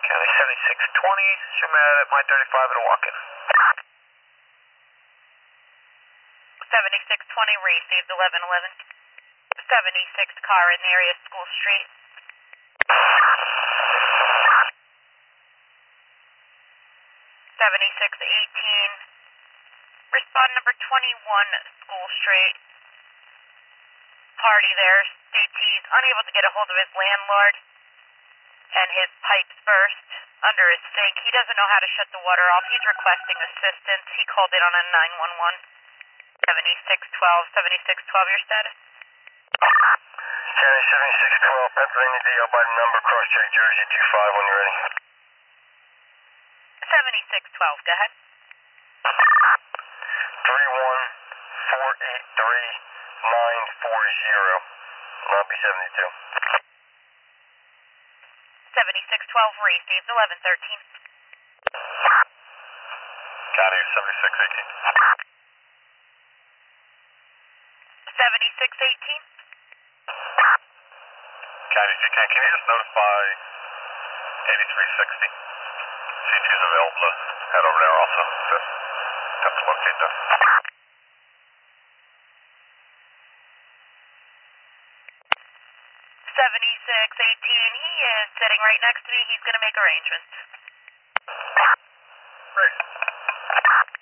County 7620, show me at my 35 at a walk-in. 7620 received 1111. 76 car in the area, School Street. 7618. Respond number 21, School Street. Party there states he's unable to get a hold of his landlord and his pipes burst under his sink. He doesn't know how to shut the water off. He's requesting assistance. He called in on a 911. 7612, 7612, your status? County 7612, Pennsylvania DL by the number, cross-check Jersey 25 when you're ready. 7612, go ahead. 31483-940, lobby 72. 7612 received 1113. County 7618. 7618. County GK, can you just notify 8360? CT's available to head over there also. Just have to locate them. 7618, he is sitting right next to me. He's going to make arrangements. Great.